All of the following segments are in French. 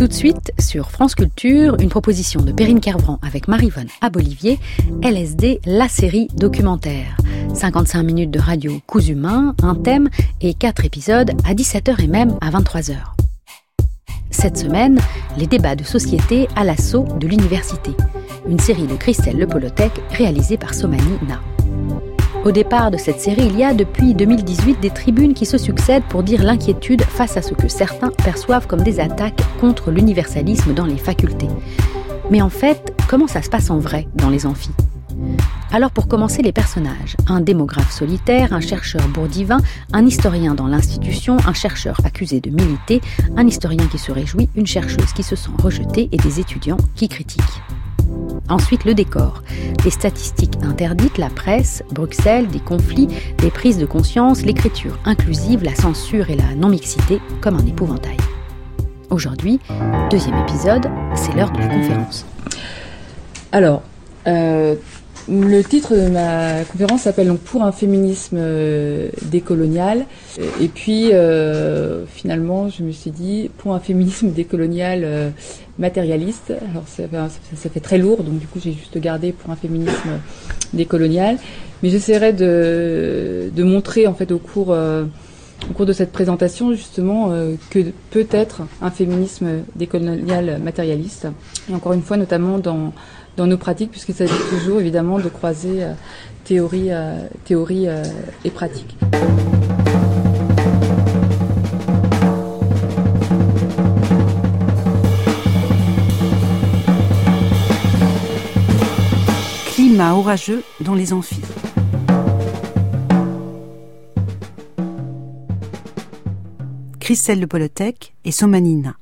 Tout de suite, sur France Culture, une proposition de Perrine Kervran avec Maryvonne Abolivier, LSD, la série documentaire. 55 minutes de radio cousu humain, un thème et 4 épisodes à 17h et même à 23h. Cette semaine, les débats de société à l'assaut de l'université. Une série de Christelle Lepolotek réalisée par Somani Na. Au départ de cette série, il y a depuis 2018 des tribunes qui se succèdent pour dire l'inquiétude face à ce que certains perçoivent comme des attaques contre l'universalisme dans les facultés. Mais en fait, comment ça se passe en vrai dans les amphis ? Alors pour commencer, les personnages. Un démographe solitaire, un chercheur bourdivin, un historien dans l'institution, un chercheur accusé de militer, un historien qui se réjouit, une chercheuse qui se sent rejetée et des étudiants qui critiquent. Ensuite, le décor. Des statistiques interdites, la presse, Bruxelles, des conflits, des prises de conscience, l'écriture inclusive, la censure et la non-mixité comme un épouvantail. Aujourd'hui, deuxième épisode, c'est l'heure de la conférence. Alors, le titre de ma conférence s'appelle donc « Pour un féminisme décolonial ». Et puis, finalement, je me suis dit « Pour un féminisme décolonial matérialiste ». Alors, ça fait très lourd, donc du coup, j'ai juste gardé « Pour un féminisme décolonial ». Mais j'essaierai de montrer, en fait, au cours de cette présentation, justement, que peut être un féminisme décolonial matérialiste. Et encore une fois, notamment dans nos pratiques, puisqu'il s'agit toujours évidemment de croiser théorie et pratique. Climat orageux dans les amphis. Christelle Lepolotek et Somani Na.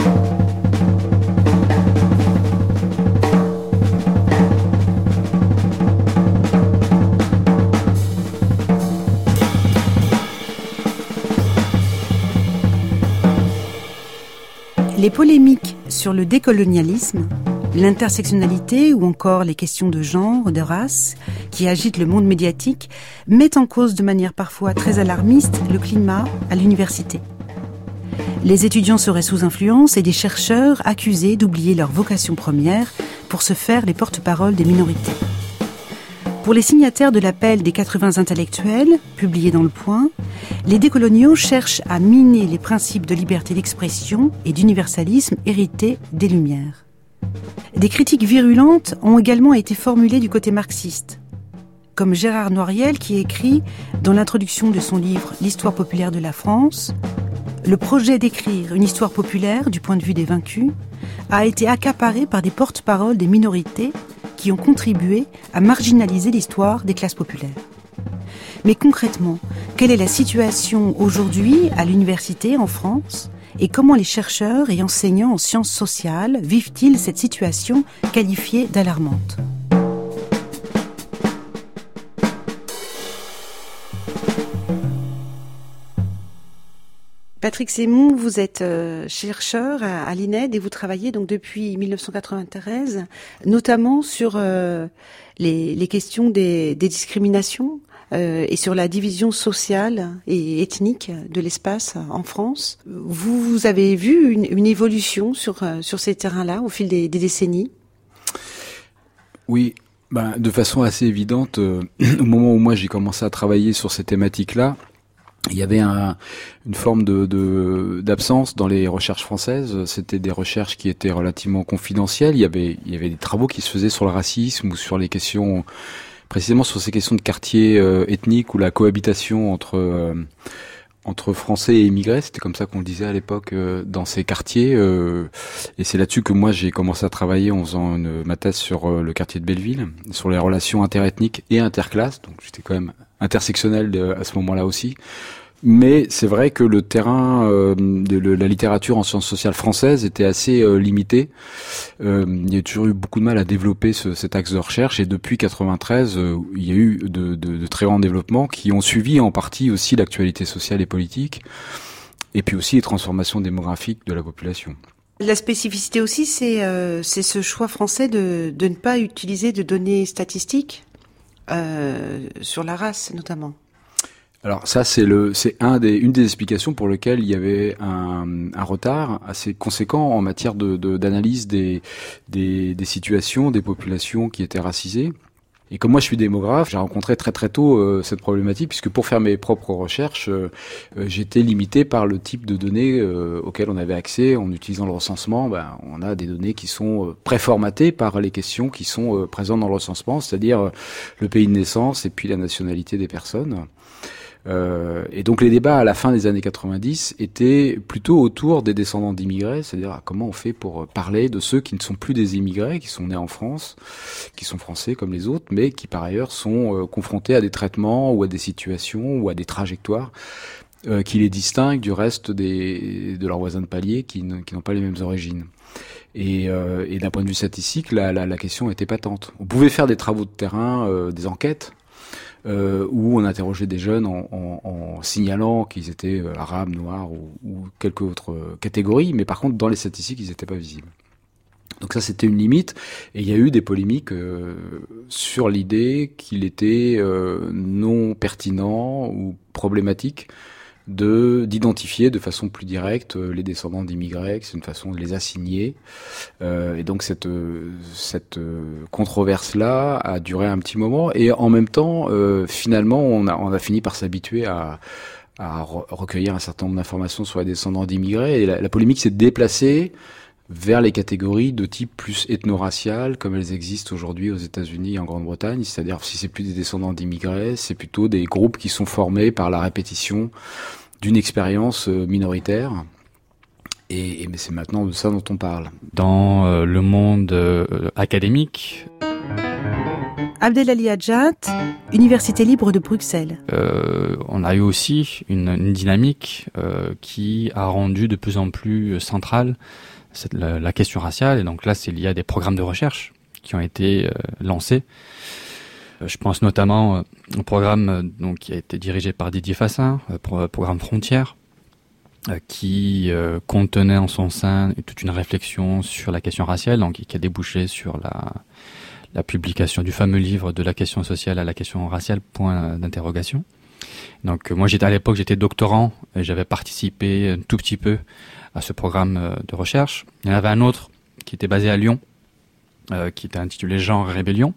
Les polémiques sur le décolonialisme, l'intersectionnalité ou encore les questions de genre, de race qui agitent le monde médiatique mettent en cause de manière parfois très alarmiste le climat à l'université. Les étudiants seraient sous influence et des chercheurs accusés d'oublier leur vocation première pour se faire les porte-paroles des minorités. Pour les signataires de l'appel des 80 intellectuels, publié dans Le Point, les décoloniaux cherchent à miner les principes de liberté d'expression et d'universalisme hérités des Lumières. Des critiques virulentes ont également été formulées du côté marxiste, comme Gérard Noiriel qui écrit, dans l'introduction de son livre « L'histoire populaire de la France », le projet d'écrire une histoire populaire du point de vue des vaincus a été accaparé par des porte-paroles des minorités qui ont contribué à marginaliser l'histoire des classes populaires. Mais concrètement, quelle est la situation aujourd'hui à l'université en France et comment les chercheurs et enseignants en sciences sociales vivent-ils cette situation qualifiée d'alarmante ? Patrick Sémon, vous êtes chercheur à l'INED et vous travaillez donc depuis 1993, notamment sur les questions des discriminations et sur la division sociale et ethnique de l'espace en France. Vous avez vu une évolution sur ces terrains-là au fil des décennies ? Oui, de façon assez évidente, au moment où moi j'ai commencé à travailler sur ces thématiques-là, il y avait une forme d'absence dans les recherches françaises. C'était des recherches qui étaient relativement confidentielles. Il y avait des travaux qui se faisaient sur le racisme ou sur les questions, précisément sur ces questions de quartier ethnique ou la cohabitation entre Français et immigrés. C'était comme ça qu'on le disait à l'époque dans ces quartiers. Et c'est là-dessus que moi j'ai commencé à travailler en faisant ma thèse sur le quartier de Belleville, sur les relations interethniques et interclasses. Donc j'étais quand même intersectionnel à ce moment-là aussi. Mais c'est vrai que le terrain de la littérature en sciences sociales françaises était assez limité. Il y a toujours eu beaucoup de mal à développer cet axe de recherche et depuis 93, il y a eu de très grands développements qui ont suivi en partie aussi l'actualité sociale et politique et puis aussi les transformations démographiques de la population. La spécificité aussi, c'est ce choix français de ne pas utiliser de données statistiques sur la race notamment. Alors ça, c'est une des explications pour lesquelles il y avait un retard assez conséquent en matière d'analyse des situations, des populations qui étaient racisées. Et comme moi je suis démographe, j'ai rencontré très très tôt cette problématique, puisque pour faire mes propres recherches, j'étais limité par le type de données auxquelles on avait accès en utilisant le recensement. On a des données qui sont préformatées par les questions qui sont présentes dans le recensement, c'est-à-dire le pays de naissance et puis la nationalité des personnes. Et donc les débats à la fin des années 90 étaient plutôt autour des descendants d'immigrés, c'est-à-dire comment on fait pour parler de ceux qui ne sont plus des immigrés, qui sont nés en France, qui sont français comme les autres, mais qui par ailleurs sont confrontés à des traitements ou à des situations ou à des trajectoires qui les distinguent du reste de leurs voisins de palier qui n'ont pas les mêmes origines. Et d'un point de vue statistique, la question était patente. On pouvait faire des travaux de terrain, des enquêtes, où on interrogeait des jeunes en signalant qu'ils étaient arabes, noirs ou quelques autres catégories, mais par contre dans les statistiques ils n'étaient pas visibles. Donc ça c'était une limite, et il y a eu des polémiques sur l'idée qu'il était non pertinent ou problématique d'identifier de façon plus directe les descendants d'immigrés, que c'est une façon de les assigner. Et donc cette controverse-là a duré un petit moment, et en même temps, finalement, on a fini par s'habituer à recueillir un certain nombre d'informations sur les descendants d'immigrés, et la polémique s'est déplacée vers les catégories de type plus ethno-racial, comme elles existent aujourd'hui aux États-Unis et en Grande-Bretagne. C'est-à-dire, si c'est plus des descendants d'immigrés, c'est plutôt des groupes qui sont formés par la répétition d'une expérience minoritaire. Et c'est maintenant de ça dont on parle. Dans le monde académique, Abdelali Hadjat, Université libre de Bruxelles. On a eu aussi une dynamique qui a rendu de plus en plus centrale la question raciale, et donc là c'est lié à des programmes de recherche qui ont été lancés. Je pense notamment au programme qui a été dirigé par Didier Fassin, programme Frontières, qui contenait en son sein toute une réflexion sur la question raciale, donc qui a débouché sur la publication du fameux livre De la question sociale à la question raciale, point d'interrogation. Donc moi à l'époque j'étais doctorant et j'avais participé un tout petit peu à ce programme de recherche. Il y en avait un autre qui était basé à Lyon, qui était intitulé Genre Rébellion,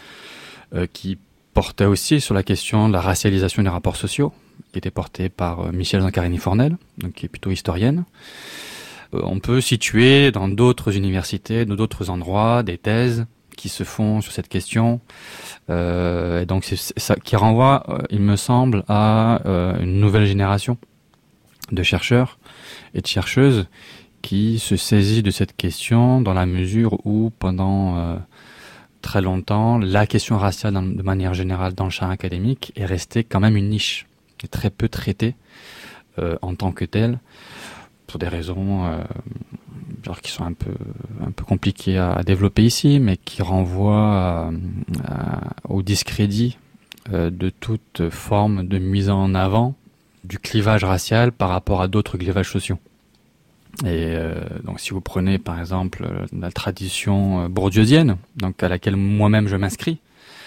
qui portait aussi sur la question de la racialisation des rapports sociaux, qui était porté par Michèle Zancarini-Fornel, donc qui est plutôt historienne. On peut situer dans d'autres universités, dans d'autres endroits, des thèses qui se font sur cette question. Et donc c'est ça qui renvoie, il me semble, à une nouvelle génération de chercheurs et de chercheuses qui se saisit de cette question dans la mesure où pendant très longtemps la question raciale de manière générale dans le champ académique est restée quand même une niche et très peu traitée en tant que telle pour des raisons qui sont un peu compliquées à développer ici, mais qui renvoient au discrédit de toute forme de mise en avant du clivage racial par rapport à d'autres clivages sociaux. Et donc si vous prenez par exemple la tradition bourdieusienne, donc à laquelle moi-même je m'inscris,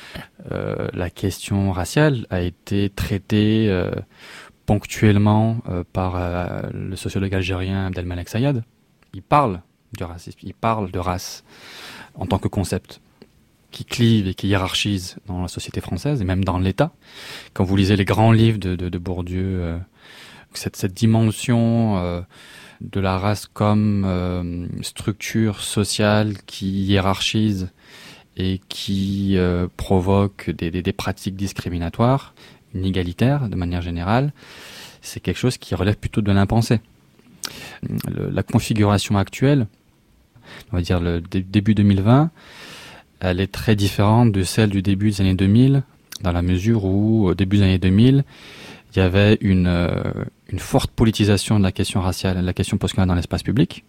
la question raciale a été traitée ponctuellement par le sociologue algérien Abdelmalek Sayad. Il parle du racisme, il parle de race en tant que concept qui clive et qui hiérarchise dans la société française et même dans l'État. Quand vous lisez les grands livres de Bourdieu, cette dimension de la race comme structure sociale qui hiérarchise et qui provoque des pratiques discriminatoires, inégalitaires de manière générale, c'est quelque chose qui relève plutôt de l'impensé. La configuration actuelle, on va dire le début 2020, elle est très différente de celle du début des années 2000, dans la mesure où, au début des années 2000, il y avait une forte politisation de la question raciale, de la question postcoloniale dans l'espace public,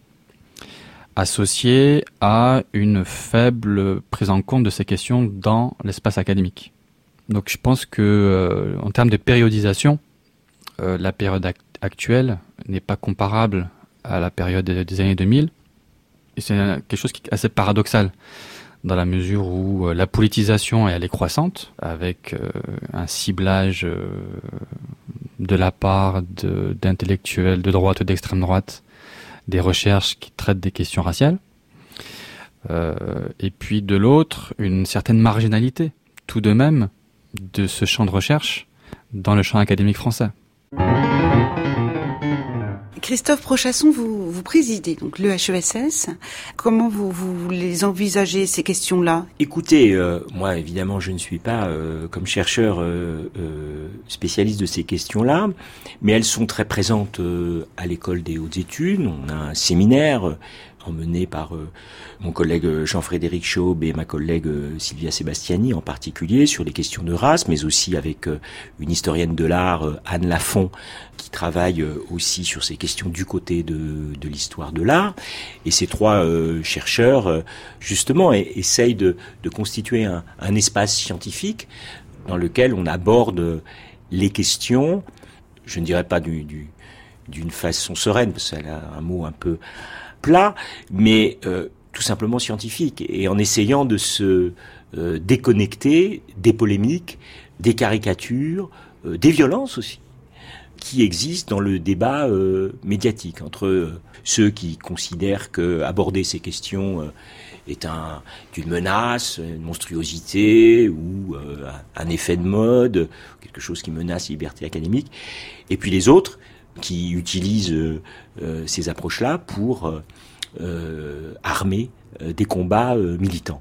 associée à une faible prise en compte de ces questions dans l'espace académique. Donc je pense que, en termes de périodisation, la période actuelle n'est pas comparable à la période des années 2000. Et c'est quelque chose qui est assez paradoxal, dans la mesure où la politisation elle est croissante, avec un ciblage de la part d'intellectuels de droite ou d'extrême droite, des recherches qui traitent des questions raciales, et puis de l'autre, une certaine marginalité, tout de même, de ce champ de recherche dans le champ académique français. Christophe Prochasson, vous présidez donc l'EHESS. Comment vous les envisagez, ces questions-là ? Écoutez, moi évidemment je ne suis pas comme chercheur spécialiste de ces questions-là, mais elles sont très présentes à l'école des hautes études. On a un séminaire emmené par mon collègue Jean-Frédéric Chaube et ma collègue Sylvia Sébastiani en particulier sur les questions de race, mais aussi avec une historienne de l'art, Anne Lafont, qui travaille aussi sur ces questions du côté de l'histoire de l'art. Et ces trois chercheurs, justement, essayent de constituer un espace scientifique dans lequel on aborde les questions, je ne dirais pas d'une façon sereine, parce qu'elle a un mot un peu plat, mais tout simplement scientifique, et en essayant de se déconnecter des polémiques, des caricatures, des violences aussi, qui existent dans le débat médiatique, entre ceux qui considèrent que aborder ces questions est une menace, une monstruosité, ou un effet de mode, quelque chose qui menace la liberté académique, et puis les autres qui utilisent ces approches-là pour armer des combats militants.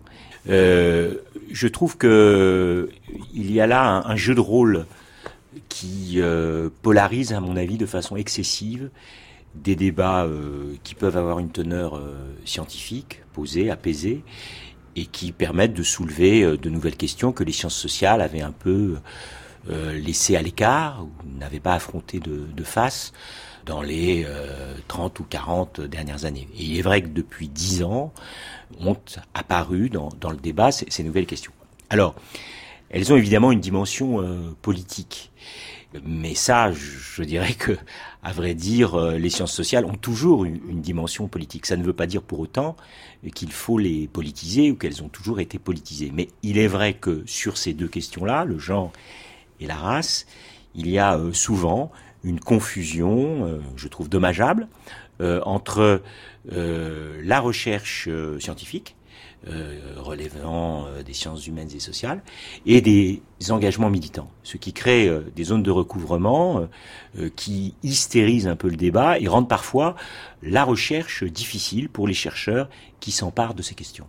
Je trouve que il y a là un jeu de rôle qui polarise, à mon avis, de façon excessive des débats qui peuvent avoir une teneur scientifique, posée, apaisée, et qui permettent de soulever de nouvelles questions que les sciences sociales avaient un peu laissées à l'écart, ou n'avaient pas affrontées de face dans les 30 ou 40 dernières années. Et il est vrai que depuis 10 ans, ont apparu dans le débat ces nouvelles questions. Alors, elles ont évidemment une dimension politique. Mais ça, je dirais que, à vrai dire, les sciences sociales ont toujours une dimension politique. Ça ne veut pas dire pour autant qu'il faut les politiser ou qu'elles ont toujours été politisées. Mais il est vrai que sur ces deux questions-là, le genre et la race, il y a souvent une confusion, je trouve dommageable, entre la recherche scientifique, relevant des sciences humaines et sociales, et des engagements militants, ce qui crée des zones de recouvrement qui hystérisent un peu le débat et rendent parfois la recherche difficile pour les chercheurs qui s'emparent de ces questions.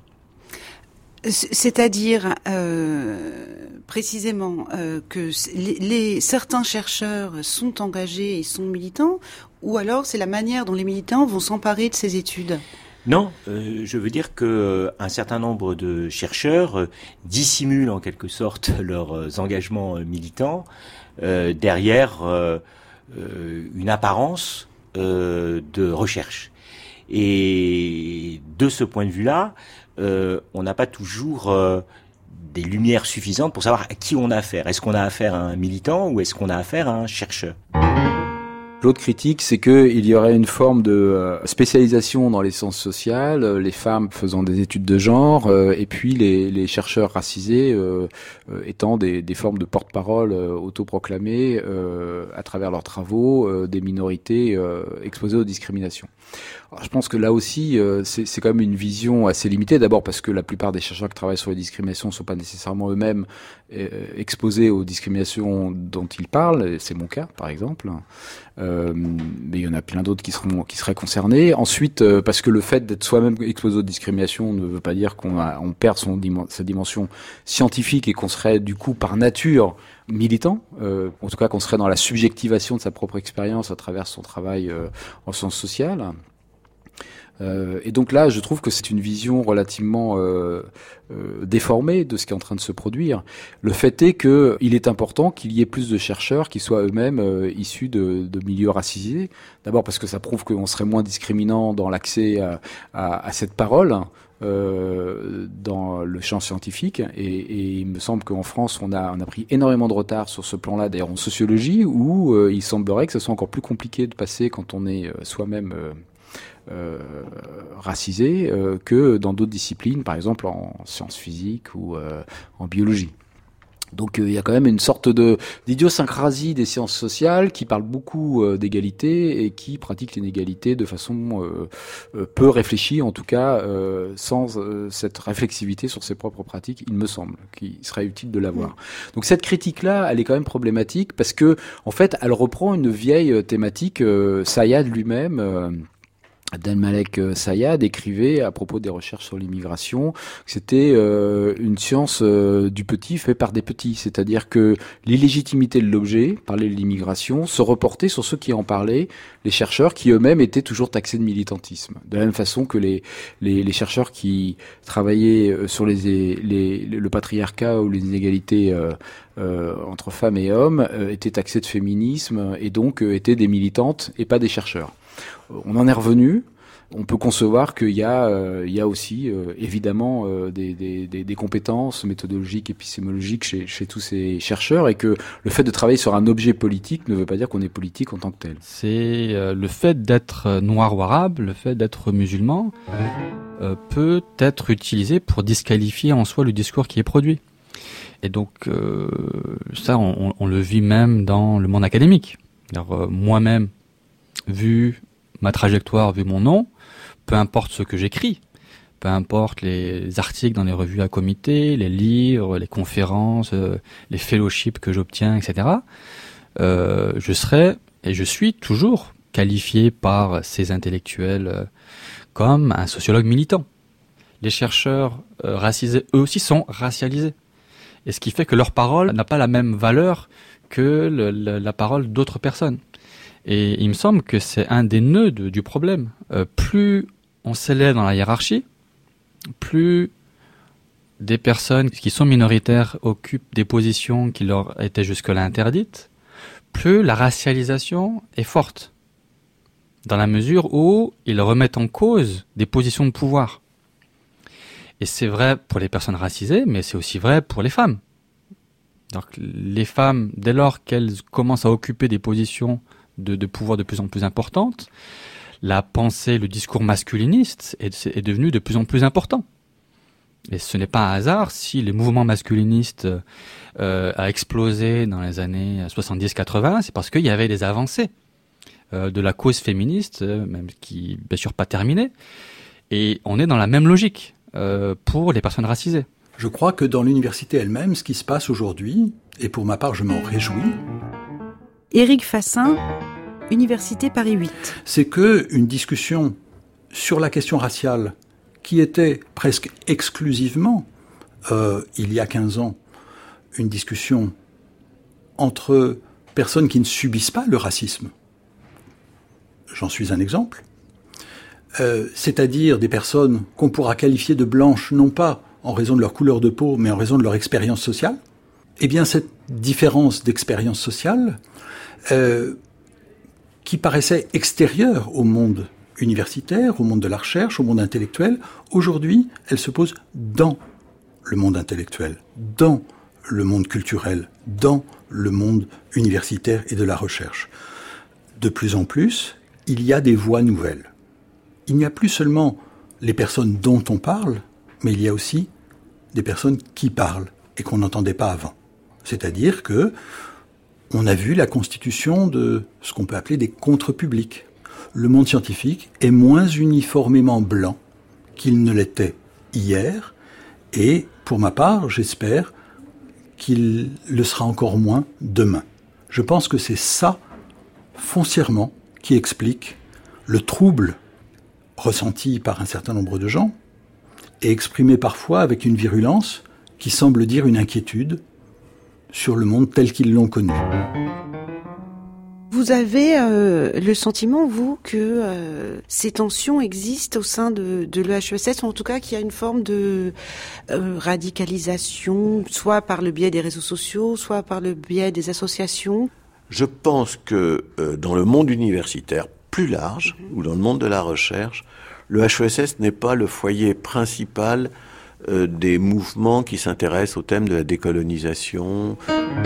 C'est-à-dire précisément que certains chercheurs sont engagés et sont militants, ou alors c'est la manière dont les militants vont s'emparer de ces études ? Non, je veux dire que un certain nombre de chercheurs dissimulent en quelque sorte leurs engagements militants derrière une apparence de recherche. Et de ce point de vue-là, on n'a pas toujours des lumières suffisantes pour savoir à qui on a affaire. Est-ce qu'on a affaire à un militant ou est-ce qu'on a affaire à un chercheur ? L'autre critique, c'est qu'il y aurait une forme de spécialisation dans les sciences sociales, les femmes faisant des études de genre, et puis les chercheurs racisés étant des formes de porte-parole autoproclamées à travers leurs travaux des minorités exposées aux discriminations. Alors, je pense que là aussi, c'est quand même une vision assez limitée. D'abord parce que la plupart des chercheurs qui travaillent sur les discriminations ne sont pas nécessairement eux-mêmes exposés aux discriminations dont ils parlent. C'est mon cas, par exemple. Mais il y en a plein d'autres qui seraient concernés. Ensuite, parce que le fait d'être soi-même exposé aux discriminations ne veut pas dire qu'on perd sa dimension scientifique et qu'on serait du coup par nature militant, en tout cas qu'on serait dans la subjectivation de sa propre expérience à travers son travail en sciences sociales. Et donc là, je trouve que c'est une vision relativement déformée de ce qui est en train de se produire. Le fait est que il est important qu'il y ait plus de chercheurs qui soient eux-mêmes issus de milieux racisés. D'abord parce que ça prouve qu'on serait moins discriminant dans l'accès à cette parole dans le champ scientifique. Et il me semble qu'en France, on a pris énormément de retard sur ce plan-là, d'ailleurs en sociologie, où il semblerait que ce soit encore plus compliqué de passer quand on est soi-même racisés que dans d'autres disciplines, par exemple en sciences physiques ou en biologie. Donc il y a quand même une sorte d'idiosyncrasie des sciences sociales qui parlent beaucoup d'égalité et qui pratiquent l'inégalité de façon peu réfléchie, en tout cas sans cette réflexivité sur ses propres pratiques, il me semble, qu'il serait utile de l'avoir. Donc cette critique-là, elle est quand même problématique parce que en fait, elle reprend une vieille thématique. Sayad lui-même. Abdelmalek Sayad écrivait à propos des recherches sur l'immigration que c'était une science du petit fait par des petits, c'est-à-dire que l'illégitimité de l'objet, parler de l'immigration, se reportait sur ceux qui en parlaient, les chercheurs qui eux-mêmes étaient toujours taxés de militantisme. De la même façon que les chercheurs qui travaillaient sur le patriarcat ou les inégalités entre femmes et hommes étaient taxés de féminisme et donc étaient des militantes et pas des chercheurs. On en est revenu. On peut concevoir qu'il y a aussi évidemment des compétences méthodologiques, épistémologiques chez tous ces chercheurs, et que le fait de travailler sur un objet politique ne veut pas dire qu'on est politique en tant que tel. C'est le fait d'être noir ou arabe, le fait d'être musulman peut être utilisé pour disqualifier en soi le discours qui est produit. Et donc ça, on le vit même dans le monde académique. Alors, moi-même, vu ma trajectoire, vu mon nom, peu importe ce que j'écris, peu importe les articles dans les revues à comité, les livres, les conférences, les fellowships que j'obtiens, etc., je serai et je suis toujours qualifié par ces intellectuels comme un sociologue militant. Les chercheurs racisés, eux aussi, sont racialisés. Et ce qui fait que leur parole n'a pas la même valeur que la parole d'autres personnes. Et il me semble que c'est un des nœuds du problème. Plus on s'élève dans la hiérarchie, plus des personnes qui sont minoritaires occupent des positions qui leur étaient jusque-là interdites, plus la racialisation est forte, dans la mesure où ils remettent en cause des positions de pouvoir. Et c'est vrai pour les personnes racisées, mais c'est aussi vrai pour les femmes. Donc, les femmes, dès lors qu'elles commencent à occuper des positions de pouvoir de plus en plus importantes, la pensée, le discours masculiniste est devenu de plus en plus important. Et ce n'est pas un hasard si les mouvements masculinistes a explosé dans les années 70-80, c'est parce qu'il y avait des avancées de la cause féministe, même qui, bien sûr, pas terminée. Et on est dans la même logique pour les personnes racisées. Je crois que dans l'université elle-même, ce qui se passe aujourd'hui, et pour ma part je m'en réjouis, Éric Fassin, Université Paris 8. C'est que une discussion sur la question raciale, qui était presque exclusivement, il y a 15 ans, une discussion entre personnes qui ne subissent pas le racisme. J'en suis un exemple. C'est-à-dire des personnes qu'on pourra qualifier de blanches, non pas en raison de leur couleur de peau, mais en raison de leur expérience sociale. Eh bien, cette différence d'expérience sociale, qui paraissait extérieure au monde universitaire, au monde de la recherche, au monde intellectuel, aujourd'hui, elle se pose dans le monde intellectuel, dans le monde culturel, dans le monde universitaire et de la recherche. De plus en plus, il y a des voix nouvelles. Il n'y a plus seulement les personnes dont on parle, mais il y a aussi des personnes qui parlent et qu'on n'entendait pas avant. C'est-à-dire que on a vu la constitution de ce qu'on peut appeler des contre-publics. Le monde scientifique est moins uniformément blanc qu'il ne l'était hier, et pour ma part, j'espère qu'il le sera encore moins demain. Je pense que c'est ça, foncièrement, qui explique le trouble ressenti par un certain nombre de gens, et exprimé parfois avec une virulence qui semble dire une inquiétude sur le monde tel qu'ils l'ont connu. Vous avez le sentiment, vous, que ces tensions existent au sein de l'EHESS, ou en tout cas qu'il y a une forme de radicalisation, soit par le biais des réseaux sociaux, soit par le biais des associations? Je pense que dans le monde universitaire plus large, ou dans le monde de la recherche, le HESS n'est pas le foyer principal des mouvements qui s'intéressent au thème de la décolonisation.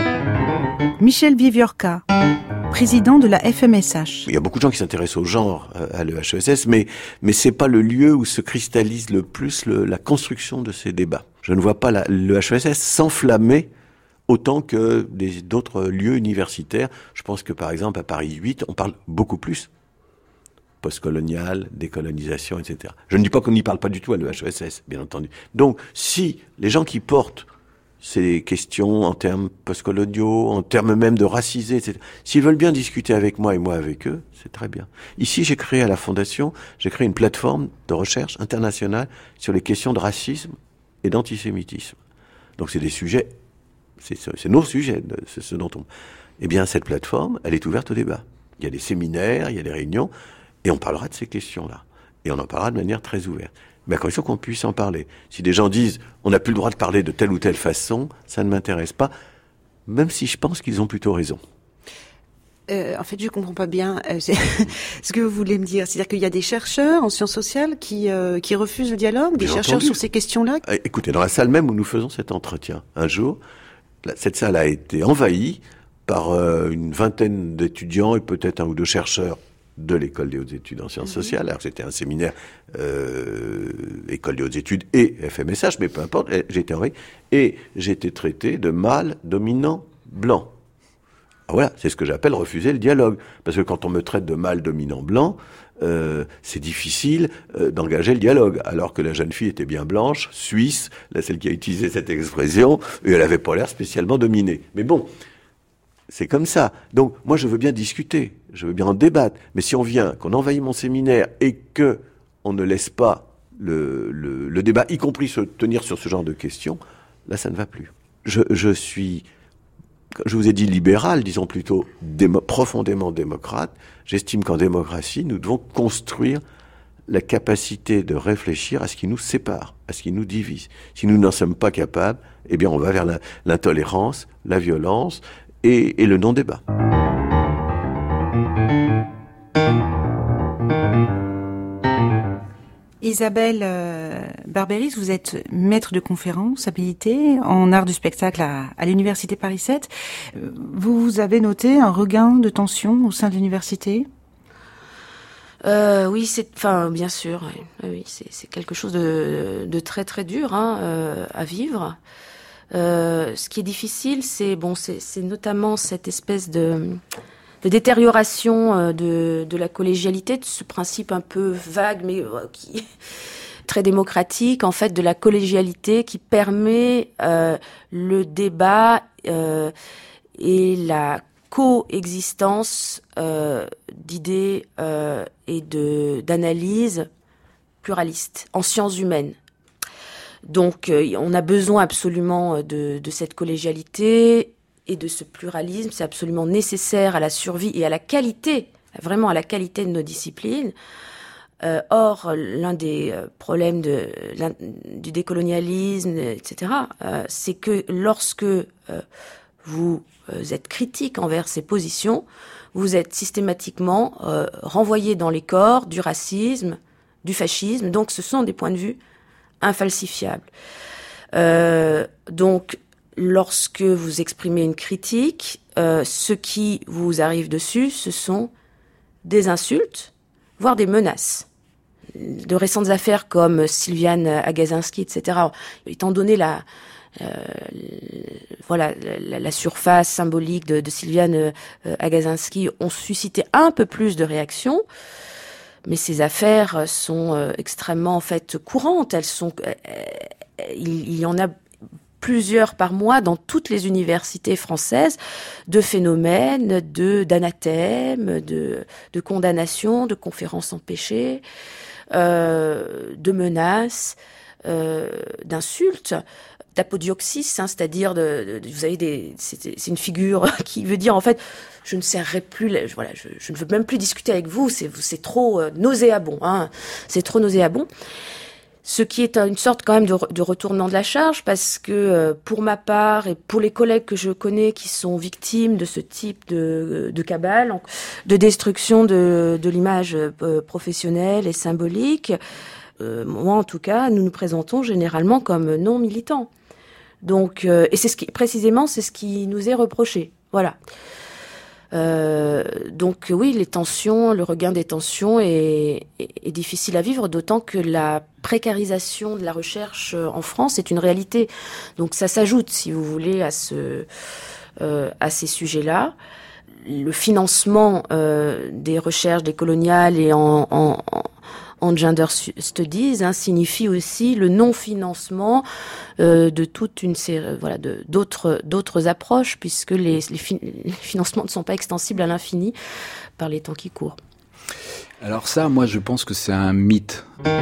Michel Viviorca, président de la FMSH. Il y a beaucoup de gens qui s'intéressent au genre à l'EHESS, mais c'est pas le lieu où se cristallise le plus la construction de ces débats. Je ne vois pas l'EHESS s'enflammer autant que d'autres lieux universitaires. Je pense que par exemple à Paris 8, on parle beaucoup plus postcolonial, décolonisation, etc. Je ne dis pas qu'on n'y parle pas du tout à l'EHESS, bien entendu. Donc, si les gens qui portent ces questions en termes postcoloniaux, en termes même de racisés, etc., s'ils veulent bien discuter avec moi et moi avec eux, c'est très bien. Ici, j'ai créé à la Fondation, une plateforme de recherche internationale sur les questions de racisme et d'antisémitisme. Donc, c'est des sujets, c'est nos sujets, c'est ce dont on... Eh bien, cette plateforme, elle est ouverte au débat. Il y a des séminaires, il y a des réunions, et on parlera de ces questions-là. Et on en parlera de manière très ouverte. Mais à condition qu'on puisse en parler. Si des gens disent « on n'a plus le droit de parler de telle ou telle façon », ça ne m'intéresse pas, même si je pense qu'ils ont plutôt raison. En fait, je comprends pas bien ce que vous voulez me dire. C'est-à-dire qu'il y a des chercheurs en sciences sociales qui refusent le dialogue, des chercheurs sur ces questions-là. Écoutez, dans la salle même où nous faisons cet entretien, un jour, cette salle a été envahie par une vingtaine d'étudiants et peut-être un ou deux chercheurs de l'école des hautes études en sciences sociales, alors que c'était un séminaire école des hautes études et FMSH, mais peu importe, j'étais envoyé, et j'étais traité de mâle dominant blanc. Alors voilà, c'est ce que j'appelle refuser le dialogue, parce que quand on me traite de mâle dominant blanc, c'est difficile d'engager le dialogue, alors que la jeune fille était bien blanche, suisse, là celle qui a utilisé cette expression, et elle avait pas l'air spécialement dominée. Mais bon, c'est comme ça. Donc, moi, je veux bien discuter, je veux bien en débattre. Mais si on vient, qu'on envahit mon séminaire et que on ne laisse pas le débat, y compris se tenir sur ce genre de questions, là, ça ne va plus. Je vous ai dit libéral, disons plutôt profondément démocrate. J'estime qu'en démocratie, nous devons construire la capacité de réfléchir à ce qui nous sépare, à ce qui nous divise. Si nous n'en sommes pas capables, eh bien, on va vers l'intolérance, la violence, et le non-débat. Isabelle Barberis, vous êtes maître de conférence habilitée en art du spectacle à l'université Paris 7. Vous avez noté un regain de tension au sein de l'université ? Oui, bien sûr. Oui, c'est quelque chose de très très dur à vivre. Ce qui est difficile, c'est notamment cette espèce de détérioration de la collégialité, de ce principe un peu vague, mais qui très démocratique, en fait, de la collégialité qui permet le débat et la coexistence d'idées et d'analyses pluralistes en sciences humaines. Donc, on a besoin absolument de cette collégialité et de ce pluralisme. C'est absolument nécessaire à la survie et à la qualité, vraiment à la qualité de nos disciplines. Or, l'un des problèmes du décolonialisme, etc., c'est que lorsque vous êtes critique envers ces positions, vous êtes systématiquement renvoyé dans les corps du racisme, du fascisme. Donc, ce sont des points de vue infalsifiable. Donc, lorsque vous exprimez une critique, ce qui vous arrive dessus, ce sont des insultes, voire des menaces. De récentes affaires comme Sylviane Agacinski, etc., étant donné la surface symbolique de Sylviane Agacinski, ont suscité un peu plus de réactions. Mais ces affaires sont extrêmement en fait courantes. Il y en a plusieurs par mois dans toutes les universités françaises de phénomènes, d'anathèmes, de condamnations, de conférences empêchées, de menaces, d'insultes, d'apodioxis, c'est-à-dire vous avez c'est une figure qui veut dire en fait je ne serrerai plus, je ne veux même plus discuter avec vous, c'est trop nauséabond, c'est trop nauséabond. Ce qui est une sorte quand même de retournement de la charge, parce que pour ma part et pour les collègues que je connais qui sont victimes de ce type de cabale, de destruction de l'image professionnelle et symbolique, moi en tout cas, nous nous présentons généralement comme non militants. Donc, et c'est ce qui nous est reproché. Voilà. Donc oui, les tensions, le regain des tensions est difficile à vivre, d'autant que la précarisation de la recherche en France est une réalité. Donc ça s'ajoute, si vous voulez, à ces sujets-là. Le financement des recherches décoloniales et en gender studies signifie aussi le non-financement de toute une série d'autres approches, puisque les financements ne sont pas extensibles à l'infini par les temps qui courent. Alors ça, moi je pense que c'est un mythe.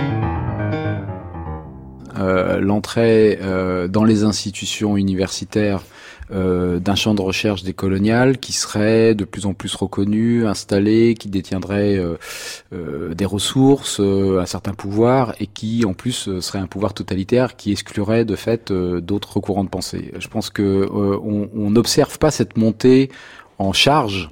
L'entrée dans les institutions universitaires d'un champ de recherche décolonial qui serait de plus en plus reconnu, installé, qui détiendrait des ressources, un certain pouvoir, et qui en plus serait un pouvoir totalitaire qui exclurait de fait d'autres courants de pensée. Je pense que on n'observe pas cette montée en charge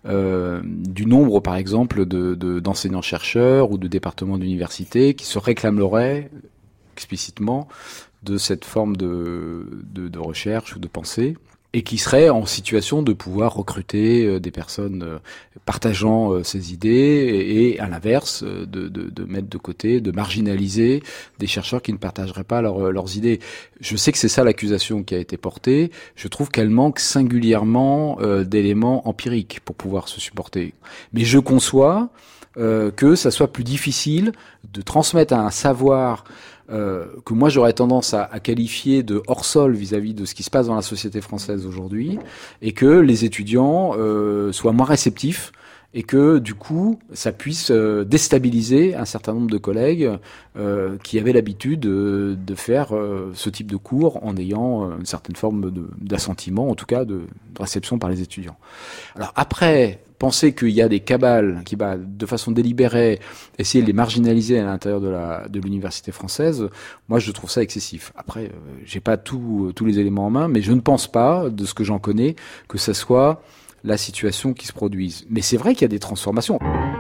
du nombre, par exemple, d'enseignants-chercheurs ou de départements d'université qui se réclameraient explicitement de cette forme de recherche ou de pensée, et qui serait en situation de pouvoir recruter des personnes partageant ces idées, et à l'inverse, de mettre de côté, de marginaliser des chercheurs qui ne partageraient pas leurs idées. Je sais que c'est ça l'accusation qui a été portée. Je trouve qu'elle manque singulièrement d'éléments empiriques pour pouvoir se supporter. Mais je conçois que ça soit plus difficile de transmettre un savoir que moi j'aurais tendance à qualifier de hors-sol vis-à-vis de ce qui se passe dans la société française aujourd'hui, et que les étudiants soient moins réceptifs, et que du coup ça puisse déstabiliser un certain nombre de collègues qui avaient l'habitude de faire ce type de cours en ayant une certaine forme d'assentiment, en tout cas de réception par les étudiants. Alors après, penser qu'il y a des cabales qui va de façon délibérée essayer de les marginaliser à l'intérieur de l'université française, moi je trouve ça excessif. Après, j'ai pas tous les éléments en main, mais je ne pense pas, de ce que j'en connais, que ça soit la situation qui se produise. Mais c'est vrai qu'il y a des transformations.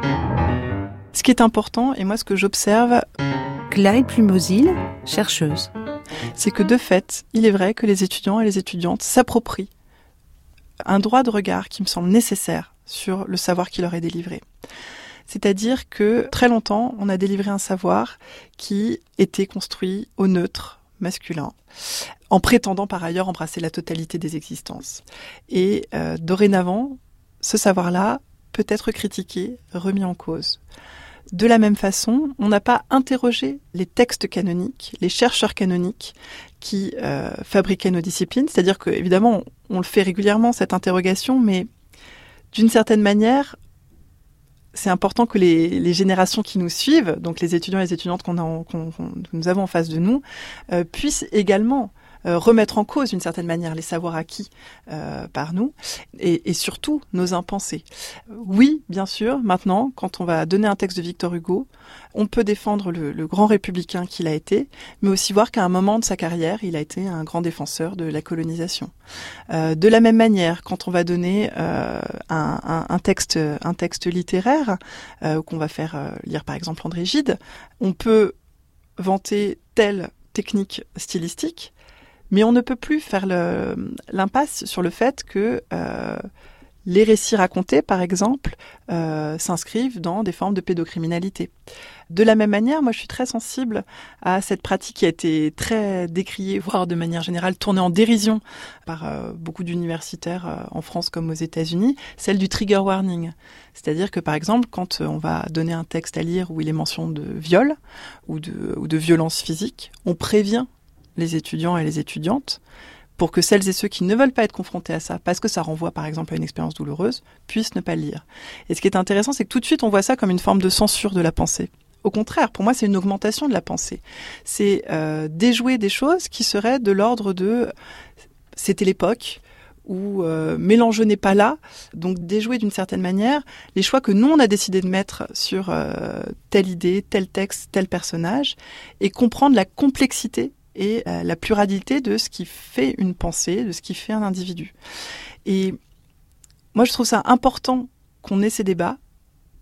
Ce qui est important, et moi ce que j'observe... Clyde Plumosil, chercheuse. C'est que de fait, il est vrai que les étudiants et les étudiantes s'approprient un droit de regard qui me semble nécessaire sur le savoir qui leur est délivré. C'est-à-dire que très longtemps, on a délivré un savoir qui était construit au neutre masculin, en prétendant par ailleurs embrasser la totalité des existences. Et dorénavant, ce savoir-là peut être critiqué, remis en cause. De la même façon, on n'a pas interrogé les textes canoniques, les chercheurs canoniques qui fabriquaient nos disciplines. C'est-à-dire que, évidemment, on le fait régulièrement, cette interrogation, mais d'une certaine manière, c'est important que les générations qui nous suivent, donc les étudiants et les étudiantes que nous avons en face de nous, puissent également remettre en cause d'une certaine manière les savoirs acquis par nous et surtout nos impensés. Oui, bien sûr, maintenant, quand on va donner un texte de Victor Hugo, on peut défendre le grand républicain qu'il a été, mais aussi voir qu'à un moment de sa carrière, il a été un grand défenseur de la colonisation. De la même manière, quand on va donner un texte littéraire, qu'on va faire lire par exemple André Gide, on peut vanter telle technique stylistique, mais on ne peut plus faire l'impasse sur le fait que les récits racontés, par exemple, s'inscrivent dans des formes de pédocriminalité. De la même manière, moi je suis très sensible à cette pratique qui a été très décriée, voire de manière générale tournée en dérision par beaucoup d'universitaires en France comme aux États-Unis, celle du trigger warning. C'est-à-dire que par exemple, quand on va donner un texte à lire où il est mention de viol ou de violence physique, on prévient les étudiants et les étudiantes pour que celles et ceux qui ne veulent pas être confrontés à ça, parce que ça renvoie par exemple à une expérience douloureuse, puissent ne pas le lire. Et ce qui est intéressant, c'est que tout de suite on voit ça comme une forme de censure de la pensée. Au contraire, pour moi, c'est une augmentation de la pensée. C'est déjouer des choses qui seraient de l'ordre de « c'était l'époque », où Mélenchon n'est pas là, donc déjouer d'une certaine manière les choix que nous, on a décidé de mettre sur telle idée, tel texte, tel personnage, et comprendre la complexité et la pluralité de ce qui fait une pensée, de ce qui fait un individu. Et moi, je trouve ça important qu'on ait ces débats,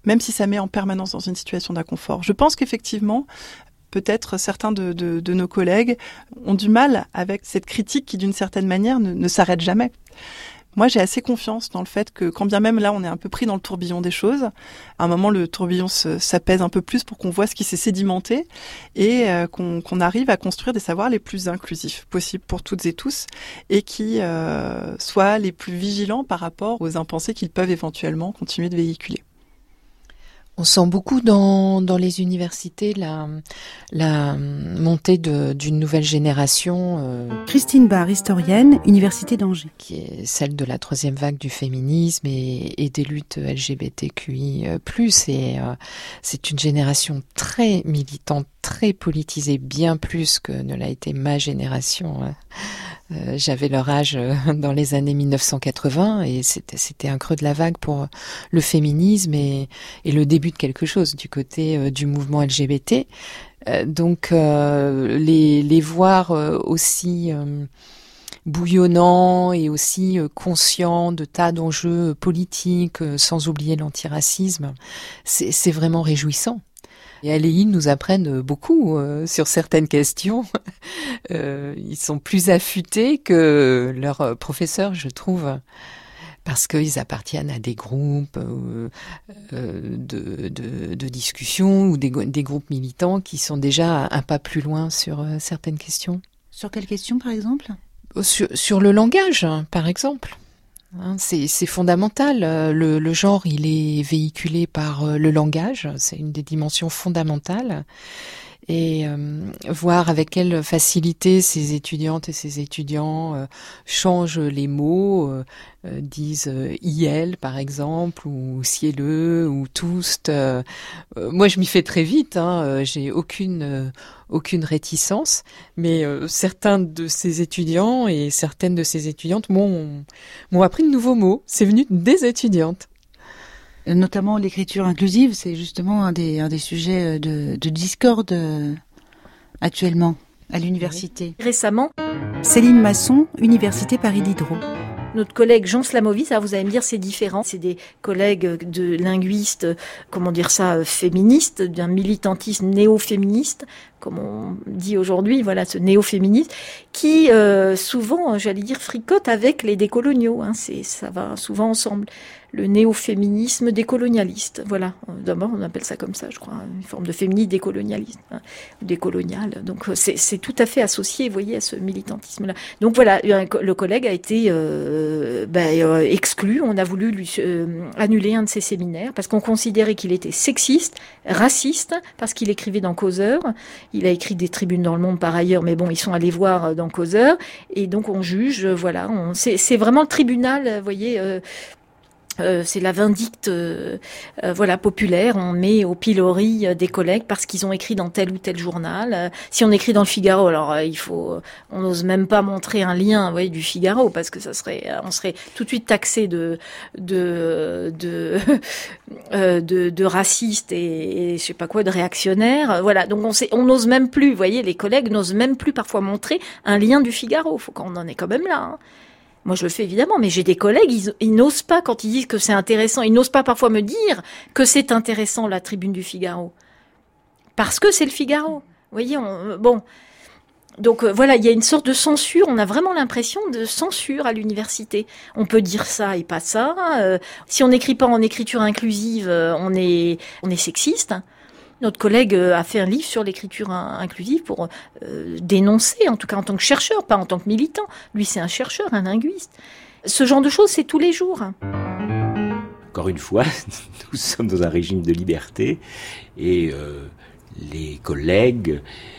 même si ça met en permanence dans une situation d'inconfort. Je pense qu'effectivement, peut-être certains de nos collègues ont du mal avec cette critique qui, d'une certaine manière, ne s'arrête jamais. Moi, j'ai assez confiance dans le fait que, quand bien même là, on est un peu pris dans le tourbillon des choses, à un moment, le tourbillon s'apaise un peu plus pour qu'on voit ce qui s'est sédimenté et qu'on arrive à construire des savoirs les plus inclusifs possibles pour toutes et tous et qui soient les plus vigilants par rapport aux impensés qu'ils peuvent éventuellement continuer de véhiculer. On sent beaucoup dans les universités la montée d'une nouvelle génération. Christine Barre, historienne, Université d'Angers. Qui est celle de la troisième vague du féminisme et des luttes LGBTQI+. Et c'est une génération très militante, très politisée, bien plus que ne l'a été ma génération. J'avais leur âge dans les années 1980 et c'était un creux de la vague pour le féminisme et le début de quelque chose du côté du mouvement LGBT. Donc les voir aussi bouillonnants et aussi conscients de tas d'enjeux politiques, sans oublier l'antiracisme, c'est vraiment réjouissant. Et à l'EI nous apprennent beaucoup sur certaines questions. Ils sont plus affûtés que leurs professeurs, je trouve, parce qu'ils appartiennent à des groupes de discussion ou des groupes militants qui sont déjà un pas plus loin sur certaines questions. Sur quelles questions, par exemple ? Sur le langage, par exemple. C'est fondamental. Le genre, il est véhiculé par le langage. C'est une des dimensions fondamentales. Et voir avec quelle facilité ces étudiantes et ces étudiants changent les mots, disent IL par exemple, ou cieleux, ou toust. Moi, je m'y fais très vite. J'ai aucune réticence, mais certains de ces étudiants et certaines de ces étudiantes m'ont appris de nouveaux mots. C'est venu des étudiantes. Notamment l'écriture inclusive, c'est justement un des sujets de discorde actuellement à l'université. Récemment, Céline Masson, Université Paris Diderot. Notre collègue Jean Slamovic, alors vous allez me dire c'est différent, c'est des collègues de linguistes, féministes, d'un militantisme néo-féministe, comme on dit aujourd'hui, voilà, ce néo-féministe, qui souvent, j'allais dire, fricote avec les décoloniaux, ça va souvent ensemble. Le néo-féminisme décolonialiste, voilà. D'abord, on appelle ça comme ça, je crois, une forme de féminisme décolonialiste, décolonial. Donc, c'est tout à fait associé, vous voyez, à ce militantisme-là. Donc voilà, le collègue a été exclu. On a voulu lui annuler un de ses séminaires parce qu'on considérait qu'il était sexiste, raciste, parce qu'il écrivait dans Causeur. Il a écrit des tribunes dans Le Monde par ailleurs, mais bon, ils sont allés voir dans Causeur. Et donc, on juge, voilà. C'est vraiment le tribunal, vous voyez... c'est la vindicte populaire, on met au pilori des collègues parce qu'ils ont écrit dans tel ou tel journal. Si on écrit dans le Figaro, alors on n'ose même pas montrer un lien, vous voyez, du Figaro parce que on serait tout de suite taxé de raciste et je sais pas quoi, de réactionnaire. Voilà, donc on n'ose même plus, vous voyez, les collègues n'osent même plus parfois montrer un lien du Figaro. Faut qu'on en ait quand même là. Moi, je le fais évidemment, mais j'ai des collègues, ils n'osent pas, quand ils disent que c'est intéressant, ils n'osent pas parfois me dire que c'est intéressant, la tribune du Figaro. Parce que c'est le Figaro. Vous voyez, Donc voilà, il y a une sorte de censure, on a vraiment l'impression de censure à l'université. On peut dire ça et pas ça. Si on n'écrit pas en écriture inclusive, on est sexiste. Notre collègue a fait un livre sur l'écriture inclusive pour dénoncer, en tout cas en tant que chercheur, pas en tant que militant. Lui, c'est un chercheur, un linguiste. Ce genre de choses, c'est tous les jours. Encore une fois, nous sommes dans un régime de liberté et les collègues,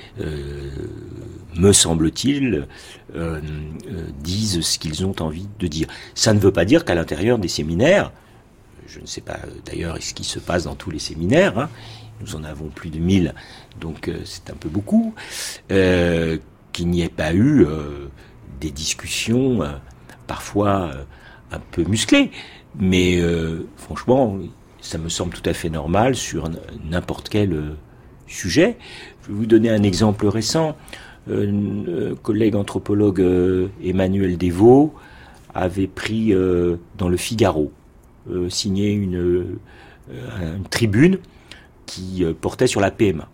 me semble-t-il, disent ce qu'ils ont envie de dire. Ça ne veut pas dire qu'à l'intérieur des séminaires, je ne sais pas d'ailleurs ce qui se passe dans tous les séminaires, nous en avons plus de 1000, donc c'est un peu beaucoup, qu'il n'y ait pas eu des discussions parfois un peu musclées. Mais franchement, ça me semble tout à fait normal sur n'importe quel sujet. Je vais vous donner un exemple récent. Collègue anthropologue Emmanuel Desvaux avait pris dans le Figaro, signé une une tribune qui portait sur la PMA.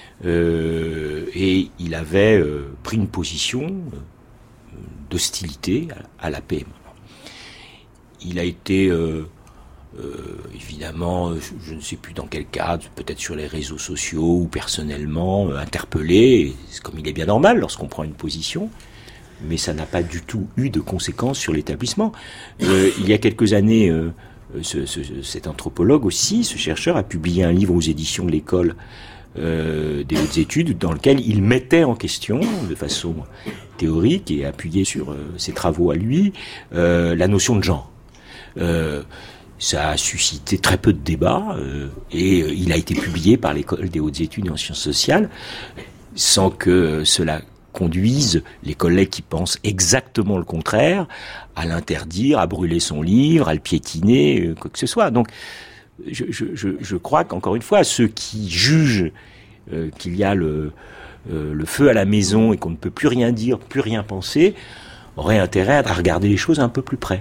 Et il avait pris une position d'hostilité à la PMA. Il a été évidemment, je ne sais plus dans quel cadre, peut-être sur les réseaux sociaux ou personnellement, interpellé, comme il est bien normal lorsqu'on prend une position, mais ça n'a pas du tout eu de conséquences sur l'établissement. Il y a quelques années, cet anthropologue aussi, ce chercheur, a publié un livre aux éditions de l'école des hautes études dans lequel il mettait en question, de façon théorique et appuyé sur ses travaux à lui, la notion de genre. Ça a suscité très peu de débats et il a été publié par l'école des hautes études en sciences sociales sans que cela conduise les collègues qui pensent exactement le contraire à l'interdire, à brûler son livre, à le piétiner, quoi que ce soit. Donc je crois qu'encore une fois, ceux qui jugent qu'il y a le feu à la maison et qu'on ne peut plus rien dire, plus rien penser, auraient intérêt à regarder les choses un peu plus près.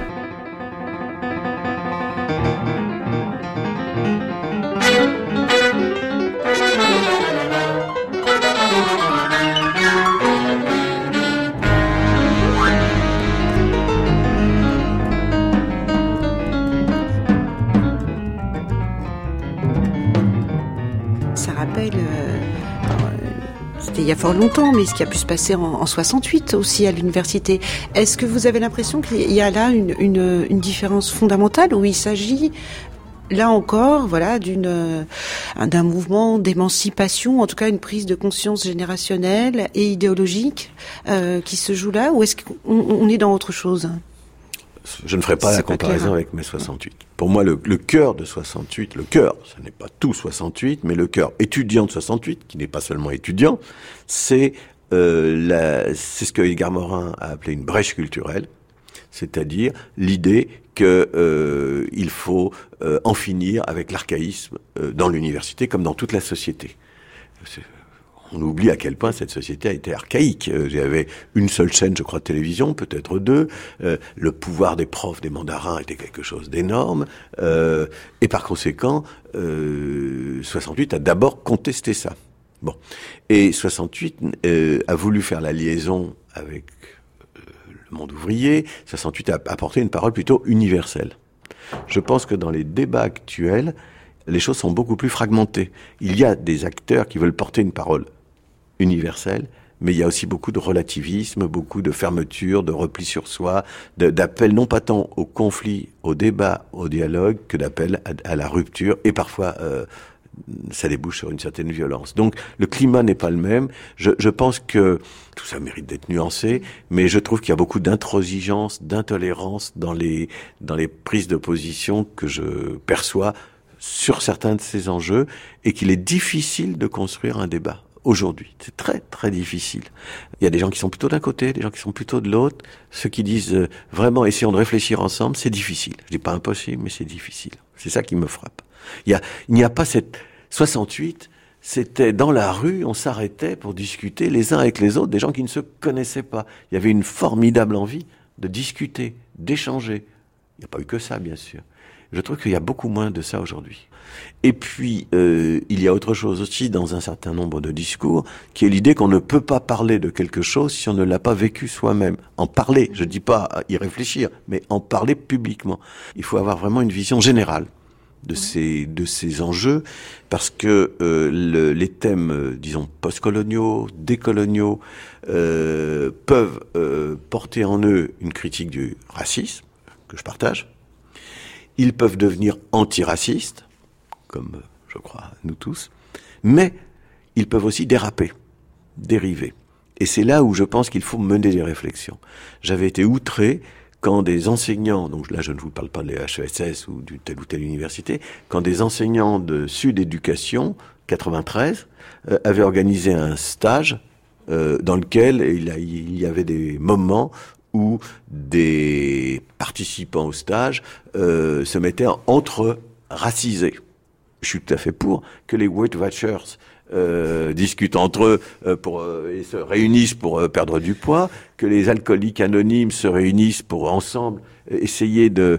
C'était il y a fort longtemps, mais ce qui a pu se passer en 68 aussi à l'université. Est-ce que vous avez l'impression qu'il y a là une différence fondamentale où il s'agit là encore, voilà, d'un mouvement d'émancipation, en tout cas une prise de conscience générationnelle et idéologique qui se joue là, ou est-ce qu'on est dans autre chose ? Je ne ferai pas la comparaison avec mai 68. Pour moi, le cœur de 68, le cœur, ce n'est pas tout 68, mais le cœur étudiant de 68, qui n'est pas seulement étudiant, c'est ce que Edgar Morin a appelé une brèche culturelle, c'est-à-dire l'idée que il faut en finir avec l'archaïsme dans l'université comme dans toute la société. On oublie à quel point cette société a été archaïque. J'avais une seule chaîne, je crois, de télévision, peut-être deux. Le pouvoir des profs, des mandarins était quelque chose d'énorme. Et par conséquent, 68 a d'abord contesté ça. Bon. Et 68 a voulu faire la liaison avec le monde ouvrier. 68 a apporté une parole plutôt universelle. Je pense que dans les débats actuels, les choses sont beaucoup plus fragmentées. Il y a des acteurs qui veulent porter une parole universelle, mais il y a aussi beaucoup de relativisme, beaucoup de fermeture, de repli sur soi, d'appel non pas tant au conflit, au débat, au dialogue, que d'appel à la rupture, et parfois ça débouche sur une certaine violence. Donc le climat n'est pas le même. Je pense que tout ça mérite d'être nuancé, mais je trouve qu'il y a beaucoup d'intransigeance, d'intolérance dans les prises de position que je perçois sur certains de ces enjeux, et qu'il est difficile de construire un débat. Aujourd'hui, c'est très très difficile. Il y a des gens qui sont plutôt d'un côté, des gens qui sont plutôt de l'autre. Ceux qui disent vraiment essayons de réfléchir ensemble, c'est difficile. Je dis pas impossible, mais c'est difficile. C'est ça qui me frappe. Il n'y a pas cette 68. C'était dans la rue, on s'arrêtait pour discuter les uns avec les autres, des gens qui ne se connaissaient pas. Il y avait une formidable envie de discuter, d'échanger. Il n'y a pas eu que ça, bien sûr. Je trouve qu'il y a beaucoup moins de ça aujourd'hui. Et puis, il y a autre chose aussi dans un certain nombre de discours, qui est l'idée qu'on ne peut pas parler de quelque chose si on ne l'a pas vécu soi-même. En parler, je dis pas y réfléchir, mais en parler publiquement. Il faut avoir vraiment une vision générale de ces enjeux, parce que les thèmes, disons, postcoloniaux, décoloniaux, peuvent porter en eux une critique du racisme, que je partage. Ils peuvent devenir antiracistes, comme je crois nous tous, mais ils peuvent aussi déraper, dériver. Et c'est là où je pense qu'il faut mener des réflexions. J'avais été outré quand des enseignants, donc là je ne vous parle pas de l'HESS ou d'une telle ou telle université, quand des enseignants de Sud Éducation, 93, avaient organisé un stage dans lequel il y avait des moments où des participants au stage se mettaient entre racisés. Je suis tout à fait pour que les Weight Watchers discutent entre eux et se réunissent pour perdre du poids, que les alcooliques anonymes se réunissent pour ensemble essayer de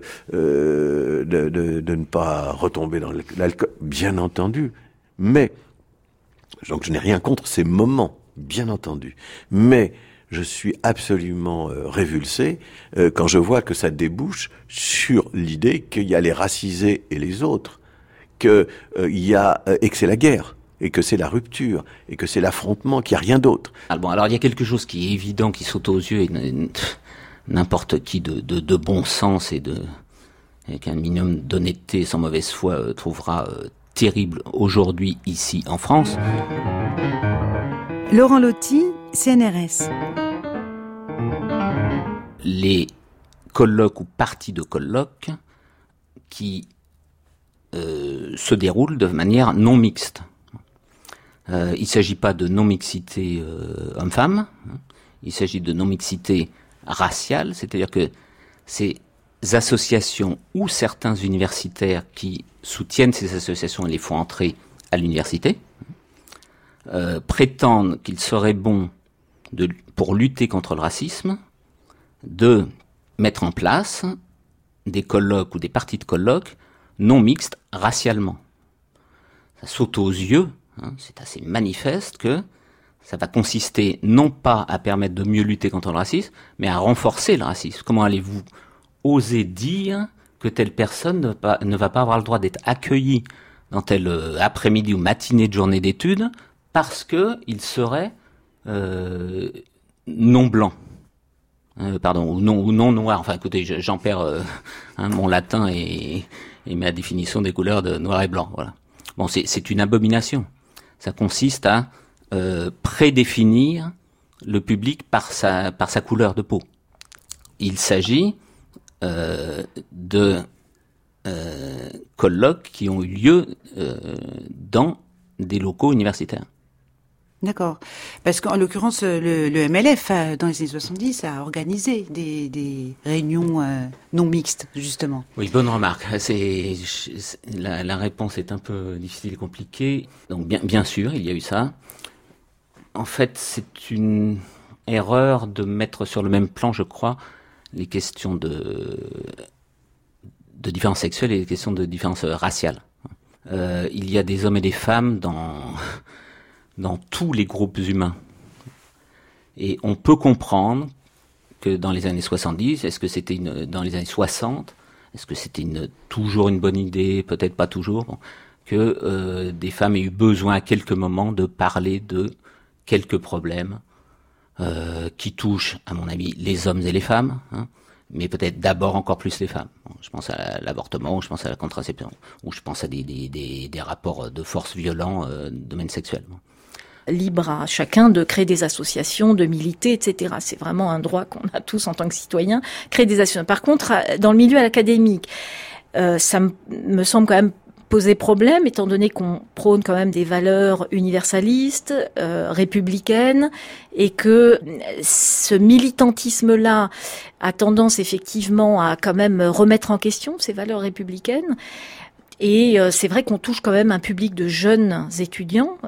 ne pas retomber dans l'alcool, bien entendu. Mais, donc je n'ai rien contre ces moments, bien entendu. Mais je suis absolument révulsé quand je vois que ça débouche sur l'idée qu'il y a les racisés et les autres, et que c'est la guerre, et que c'est la rupture, et que c'est l'affrontement, qu'il n'y a rien d'autre. Alors il y a quelque chose qui est évident, qui saute aux yeux, et n'importe qui de bon sens et avec un minimum d'honnêteté, sans mauvaise foi, trouvera terrible aujourd'hui ici en France. Laurent Lotti, CNRS. Les colloques ou parties de colloques qui se déroulent de manière non mixte. Il ne s'agit pas de non-mixité homme-femme, il s'agit de non-mixité raciale, c'est-à-dire que ces associations ou certains universitaires qui soutiennent ces associations et les font entrer à l'université prétendent qu'il serait bon, pour lutter contre le racisme, de mettre en place des colloques ou des parties de colloques non mixtes racialement. Ça saute aux yeux, c'est assez manifeste que ça va consister non pas à permettre de mieux lutter contre le racisme, mais à renforcer le racisme. Comment allez-vous oser dire que telle personne ne va pas avoir le droit d'être accueillie dans tel après-midi ou matinée de journée d'études parce qu'il serait non blanc, ou non noir. Enfin, écoutez, j'en perds mon latin et ma définition des couleurs de noir et blanc. Voilà. Bon, c'est une abomination. Ça consiste à prédéfinir le public par sa couleur de peau. Il s'agit de colloques qui ont eu lieu dans des locaux universitaires. D'accord. Parce qu'en l'occurrence, le MLF, dans les années 70, a organisé des réunions non mixtes, justement. Oui, bonne remarque. La réponse est un peu difficile et compliquée. Donc, bien sûr, il y a eu ça. En fait, c'est une erreur de mettre sur le même plan, je crois, les questions de différence sexuelle et les questions de différence raciale. Il y a des hommes et des femmes dans tous les groupes humains. Et on peut comprendre que dans les années 70, est-ce que c'était dans les années 60, est-ce que c'était toujours une bonne idée, peut-être pas toujours, que des femmes aient eu besoin à quelques moments de parler de quelques problèmes qui touchent, à mon avis, les hommes et les femmes, mais peut-être d'abord encore plus les femmes. Je pense à l'avortement, ou je pense à la contraception, ou je pense à des rapports de force violents domaine sexuel. Libre à chacun de créer des associations, de militer, etc. C'est vraiment un droit qu'on a tous en tant que citoyens, créer des associations. Par contre, dans le milieu académique, ça me semble quand même poser problème, étant donné qu'on prône quand même des valeurs universalistes, républicaines, et que ce militantisme-là a tendance effectivement à quand même remettre en question ces valeurs républicaines. Et c'est vrai qu'on touche quand même un public de jeunes étudiants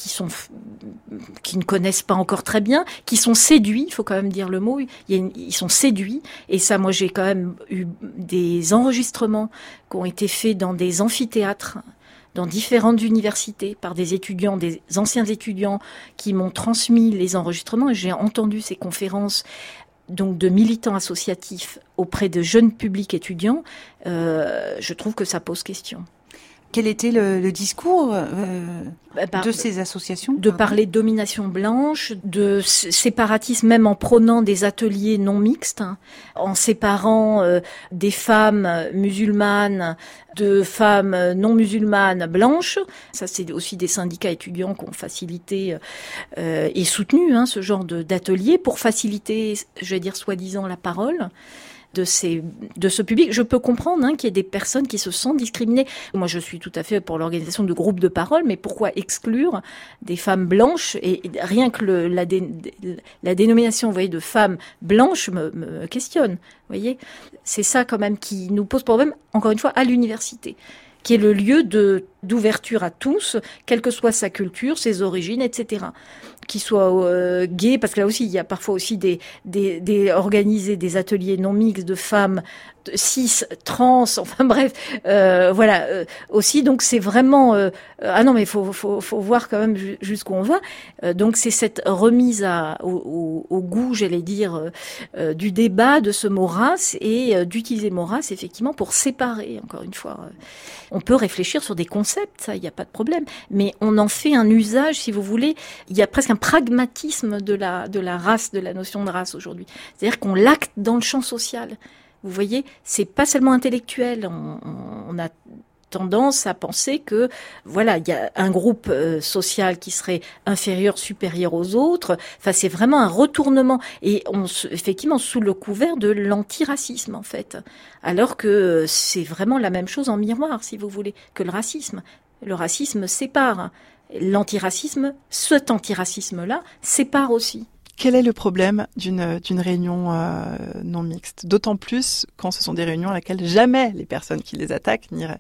qui ne connaissent pas encore très bien, qui sont séduits, il faut quand même dire le mot, ils sont séduits. Et ça, moi, j'ai quand même eu des enregistrements qui ont été faits dans des amphithéâtres, dans différentes universités, par des étudiants, des anciens étudiants qui m'ont transmis les enregistrements. Et j'ai entendu ces conférences donc de militants associatifs auprès de jeunes publics étudiants. Je trouve que ça pose question. Quel était le discours de ces associations ? De parler de domination blanche, de séparatisme, même en prônant des ateliers non mixtes, en séparant des femmes musulmanes de femmes non musulmanes blanches. Ça, c'est aussi des syndicats étudiants qui ont facilité et soutenu ce genre d'ateliers pour faciliter, je vais dire, soi-disant la parole de ce public. Je peux comprendre qu'il y ait des personnes qui se sentent discriminées. Moi, je suis tout à fait pour l'organisation de groupes de parole, mais pourquoi exclure des femmes blanches ? Et rien que la dénomination, vous voyez, de femmes blanches me questionne. Vous voyez, c'est ça quand même qui nous pose problème, encore une fois, à l'université, qui est le lieu de d'ouverture à tous, quelle que soit sa culture, ses origines, etc. Qu'il soit gay, parce que là aussi, il y a parfois aussi organiser des ateliers non mixtes de femmes, cis, trans, enfin bref, aussi. Donc c'est vraiment non mais faut voir quand même jusqu'où on va. Donc c'est cette remise au goût, j'allais dire, du débat de ce mot race et d'utiliser le mot race effectivement pour séparer. Encore une fois, on peut réfléchir sur des concepts, ça, il n'y a pas de problème, mais on en fait un usage, si vous voulez. Il y a presque un pragmatisme de la race, de la notion de race aujourd'hui. C'est-à-dire qu'on l'acte dans le champ social. Vous voyez, c'est pas seulement intellectuel. On a tendance à penser que, voilà, il y a un groupe social qui serait inférieur, supérieur aux autres. Enfin, c'est vraiment un retournement. Et effectivement, sous le couvert de l'antiracisme, en fait. Alors que c'est vraiment la même chose en miroir, si vous voulez, que le racisme. Le racisme sépare. L'antiracisme, cet antiracisme-là, sépare aussi. Quel est le problème d'une réunion non mixte? D'autant plus quand ce sont des réunions à laquelle jamais les personnes qui les attaquent n'iraient.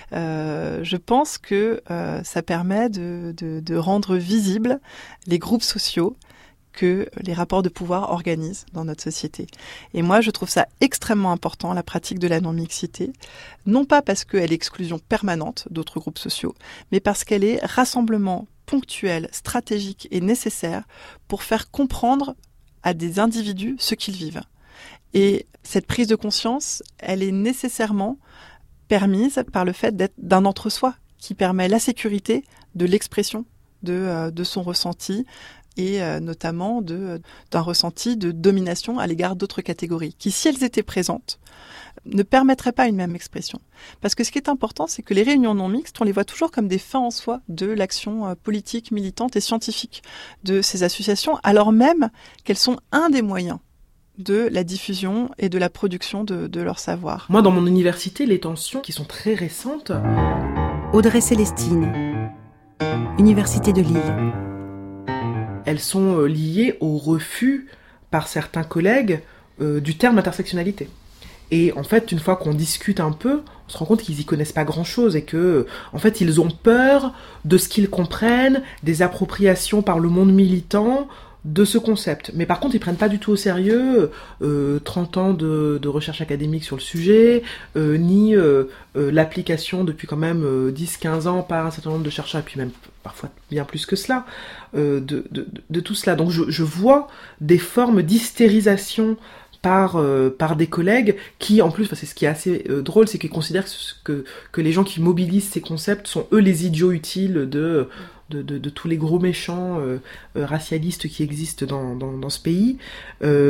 Je pense que ça permet de rendre visibles les groupes sociaux que les rapports de pouvoir organisent dans notre société. Et moi, je trouve ça extrêmement important, la pratique de la non-mixité, non pas parce qu'elle est exclusion permanente d'autres groupes sociaux, mais parce qu'elle est rassemblement ponctuel, stratégique et nécessaire pour faire comprendre à des individus ce qu'ils vivent. Et cette prise de conscience, elle est nécessairement permise par le fait d'être d'un entre-soi qui permet la sécurité de l'expression de son ressenti, et notamment d'un ressenti de domination à l'égard d'autres catégories, qui, si elles étaient présentes, ne permettraient pas une même expression. Parce que ce qui est important, c'est que les réunions non mixtes, on les voit toujours comme des fins en soi de l'action politique, militante et scientifique de ces associations, alors même qu'elles sont un des moyens de la diffusion et de la production de leur savoir. Moi, dans mon université, les tensions qui sont très récentes... Audrey Célestine, Université de Lille. Elles sont liées au refus par certains collègues du terme intersectionnalité. Et en fait, une fois qu'on discute un peu, on se rend compte qu'ils y connaissent pas grand-chose et que, en fait, ils ont peur de ce qu'ils comprennent, des appropriations par le monde militant de ce concept. Mais par contre, ils prennent pas du tout au sérieux 30 ans de recherche académique sur le sujet, ni l'application depuis quand même 10-15 ans par un certain nombre de chercheurs, et puis même parfois bien plus que cela, de tout cela. Donc je vois des formes d'hystérisation par des collègues qui, en plus, c'est ce qui est assez drôle, c'est qu'ils considèrent que les gens qui mobilisent ces concepts sont eux les idiots utiles de tous les gros méchants racialistes qui existent dans ce pays. C'est-à-dire ?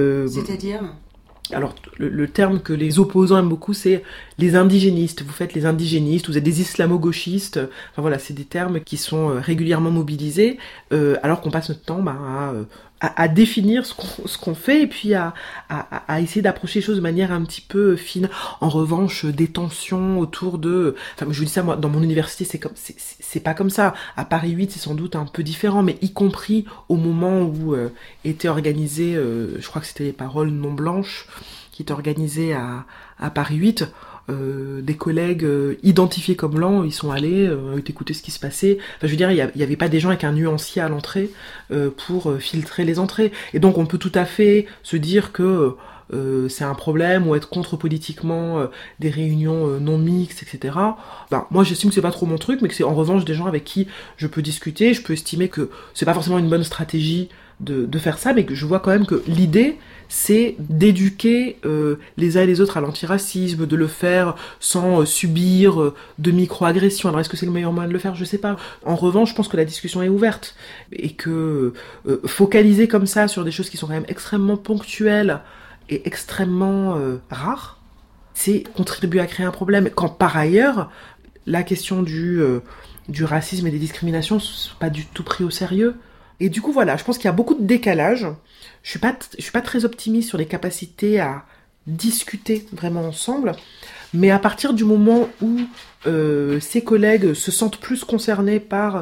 Alors, le terme que les opposants aiment beaucoup, c'est les indigénistes. Vous faites les indigénistes, vous êtes des islamo-gauchistes. Enfin voilà, c'est des termes qui sont régulièrement mobilisés, alors qu'on passe notre temps à définir ce qu'on fait et puis à essayer d'approcher les choses de manière un petit peu fine. En revanche, des tensions autour de... Enfin, je vous dis ça, moi, dans mon université, c'est pas comme ça. À Paris 8, c'est sans doute un peu différent, mais y compris au moment où était organisé, je crois que c'était les Paroles non blanches, qui étaient organisées à Paris 8, des collègues identifiés comme blancs, ils sont allés, ont écouté ce qui se passait. Enfin, je veux dire, il y avait pas des gens avec un nuancier à l'entrée pour filtrer les entrées. Et donc, on peut tout à fait se dire que c'est un problème ou être contre politiquement des réunions non mixtes, etc. Ben, moi, j'estime que c'est pas trop mon truc, mais que c'est en revanche des gens avec qui je peux discuter. Je peux estimer que c'est pas forcément une bonne stratégie de faire ça, mais que je vois quand même que l'idée, c'est d'éduquer les uns et les autres à l'antiracisme, de le faire sans subir de micro-agressions. Alors est-ce que c'est le meilleur moyen de le faire? Je sais pas. En revanche, je pense que la discussion est ouverte et que focaliser comme ça sur des choses qui sont quand même extrêmement ponctuelles et extrêmement rares, c'est contribuer à créer un problème. Quand par ailleurs, la question du racisme et des discriminations sont pas du tout pris au sérieux. Et du coup, voilà, je pense qu'il y a beaucoup de décalage. Je suis pas très optimiste sur les capacités à discuter vraiment ensemble. Mais à partir du moment où ces collègues se sentent plus concernés par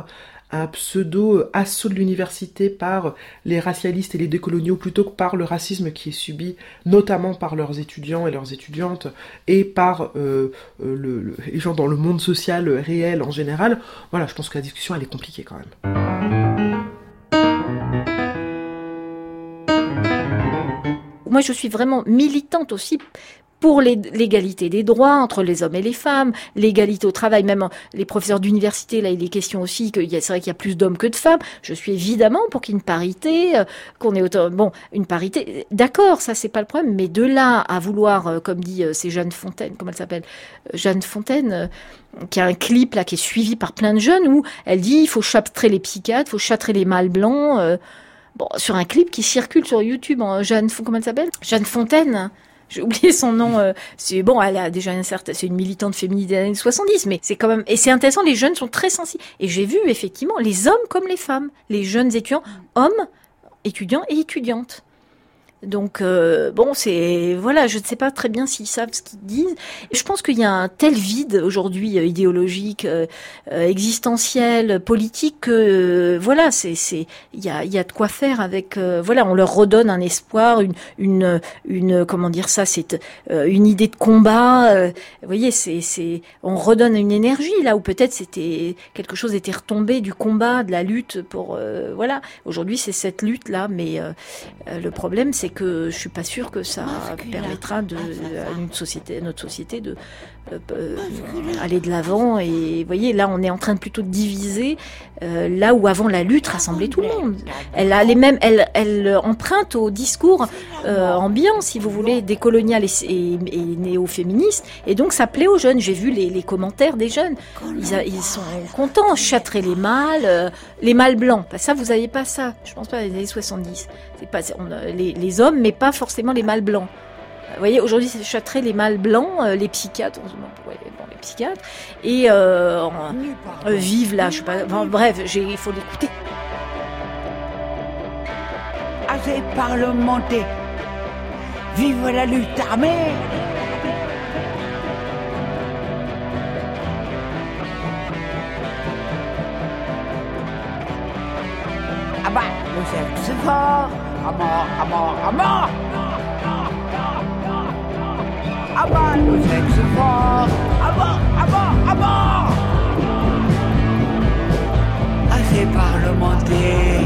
un pseudo assaut de l'université par les racialistes et les décoloniaux plutôt que par le racisme qui est subi notamment par leurs étudiants et leurs étudiantes et par les gens dans le monde social réel en général. Voilà, je pense que la discussion elle est compliquée quand même. Moi, je suis vraiment militante aussi pour l'égalité des droits entre les hommes et les femmes, l'égalité au travail, même les professeurs d'université, là, il est question aussi c'est vrai qu'il y a plus d'hommes que de femmes. Je suis évidemment pour qu'il y ait une parité, qu'on ait autant, une parité, d'accord, ça c'est pas le problème, mais de là à vouloir, comme dit c'est Jeanne Fontaine, comment elle s'appelle, Jeanne Fontaine, qui a un clip là qui est suivi par plein de jeunes où elle dit il faut châtrer les psychiatres, il faut châtrer les mâles blancs, sur un clip qui circule sur YouTube, comment elle s'appelle, Jeanne Fontaine. J'ai oublié son nom. Elle a déjà c'est une militante féminine des années 70, mais c'est quand même, et c'est intéressant, les jeunes sont très sensibles. Et j'ai vu, effectivement, les hommes comme les femmes, les jeunes étudiants, hommes, étudiants et étudiantes. Donc, je ne sais pas très bien s'ils savent ce qu'ils disent. Je pense qu'il y a un tel vide aujourd'hui idéologique, existentiel, politique que il y a de quoi faire avec. On leur redonne un espoir, une comment dire ça, c'est une idée de combat. Vous voyez, on redonne une énergie là où peut-être quelque chose était retombé du combat, de la lutte pour Aujourd'hui, c'est cette lutte là, mais le problème c'est que je suis pas sûre que ça permettra à notre société de aller de l'avant. Et vous voyez, là, on est en train plutôt de diviser, là où avant la lutte rassemblait tout le monde. Elle emprunte au discours ambiant, si vous voulez, décolonial et néo-féministe, et donc ça plaît aux jeunes. J'ai vu les commentaires des jeunes, ils sont contents. Châtrer les mâles blancs, ça vous n'aviez pas ça, je pense pas, dans les années 70. C'est pas les hommes, mais pas forcément les mâles blancs. Vous voyez, aujourd'hui, c'est châtrer les mâles blancs, les psychiatres, les psychiatres, et vivent là, je sais pas, il faut l'écouter. Assez parlementé, vive la lutte armée. Ah bah, le sexe fort, à mort, à mort, à mort. Ah bah, le sexe fort, à mort, à mort, à mort. Assez parlementé,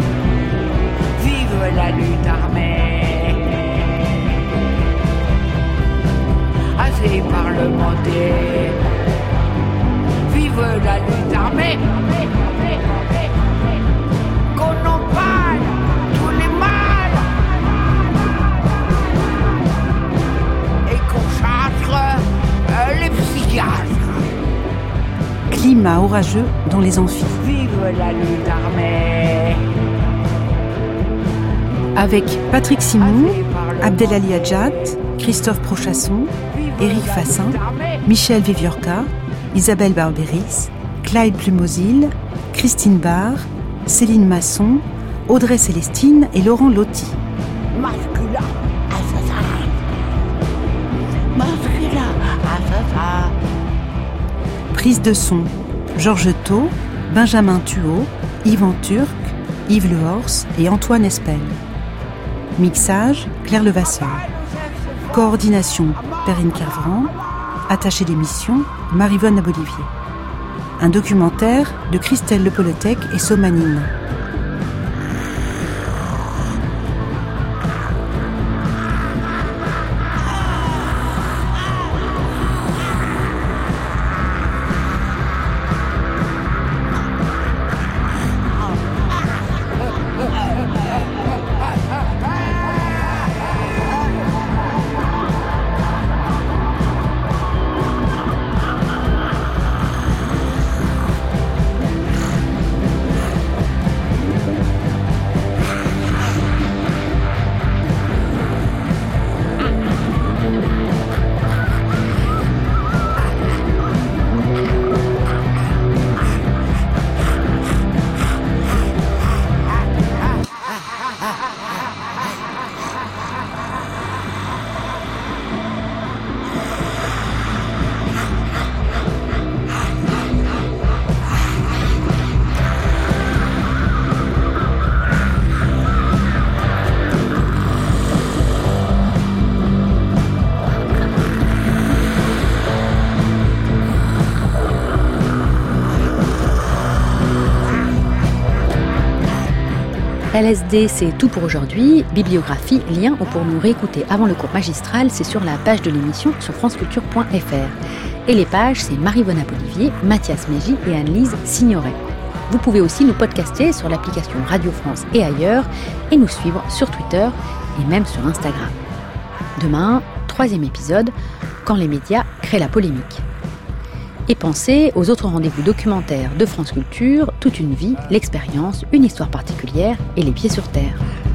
vive la lutte armée. Assez parlementé, vive la lutte armée. Qu'on en parle, tous les mâles, et qu'on châtre les psychiatres. Climat orageux dans les amphis. Vive la lutte armée. Avec Patrick Simon, Abdelali Hadjat, Christophe Prochasson, Éric Fassin, Michel Viviorca, Isabelle Barberis, Clyde Plumosil, Christine Barr, Céline Masson, Audrey Célestine et Laurent Lotti. Masculin, assassin. Masculin, assassin. Prise de son, Georges Thau, Benjamin Thuot, Yvan Turc, Yves Lehors et Antoine Espel. Mixage, Claire Levasseur. Coordination, Perrine Kervran. Attachée d'émission, Maryvonne Abolivier. Un documentaire de Christelle Lepolotec et Somanine. LSD, c'est tout pour aujourd'hui. Bibliographie, lien ou pour nous réécouter avant le cours magistral, c'est sur la page de l'émission sur franceculture.fr. Et les pages, c'est Maryvonne Abolivier, Mathias Mégy et Anne-Lise Signoret. Vous pouvez aussi nous podcaster sur l'application Radio France et ailleurs, et nous suivre sur Twitter et même sur Instagram. Demain, 3e épisode, quand les médias créent la polémique. Et pensez aux autres rendez-vous documentaires de France Culture, toute une vie, l'expérience, une histoire particulière et les pieds sur terre.